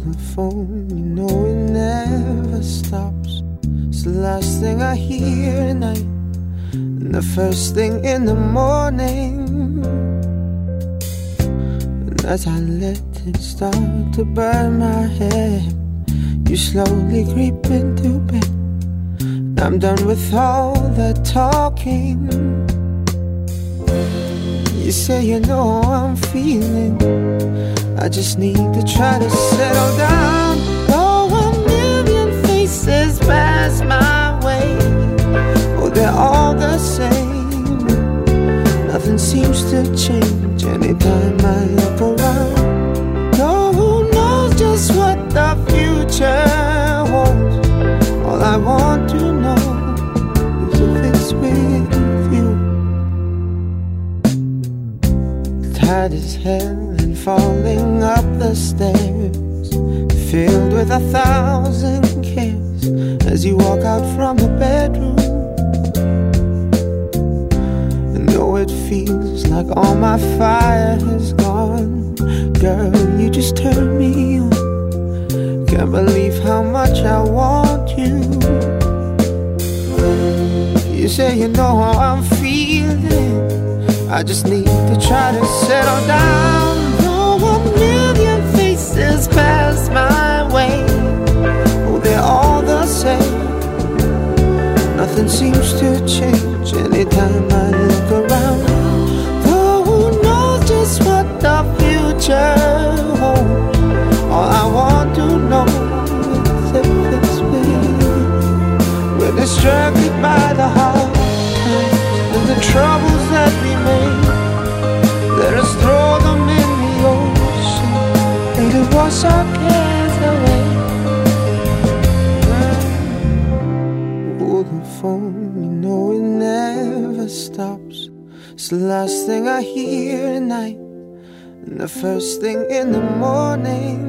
the phone, you know it never stops. It's the last thing I hear at night and the first thing in the morning. And as I let it start to burn my head, you slowly creep into bed. And I'm done with all that talking. You say you know how I'm feeling, I just need to try to settle down. Oh, a million faces pass my way. Oh, they're all the same. Nothing seems to change anytime I look around. Oh, who knows just what the future holds? All I want to know is if it's with you. Tired as hell and falling up the stairs, filled with 1,000 cares as you walk out from the bedroom. And though it feels like all my fire has gone, girl, you just turn me on. Can't believe how much I want you. You say you know how I'm feeling, I just need to try to settle down. Oh, a million faces pass my way. Oh, they're all the same. Nothing seems to change anytime I look around. Oh, who knows just what the future holds? All I want to know is if it's with. We're distracted by the hard times and the troubles that we made. Let us throw them in the ocean and to wash our cares away. Oh, the phone, you know it never stops. It's the last thing I hear at night and the first thing in the morning.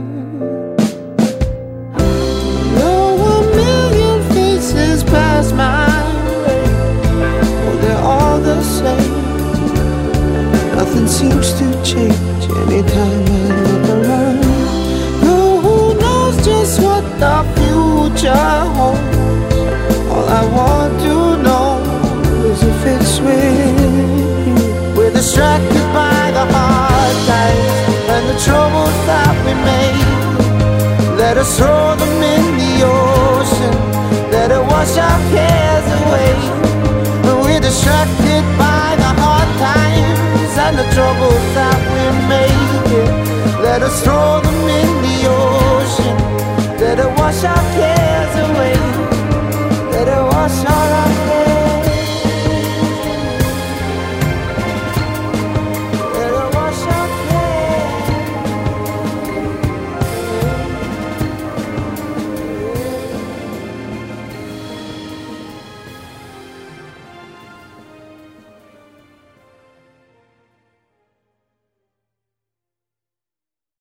Oh, a million faces pass my way. Oh, they're all the same. Nothing seems to change anytime I look around. Oh, who knows just what the future holds? All I want to know is if it's with you. We're distracted by the hard times and the troubles that we made. Let us throw them in the ocean, let it wash our cares away. We're distracted by the hard times and the troubles that we made. Let us throw them in the ocean, let it wash our cares away. Let it wash our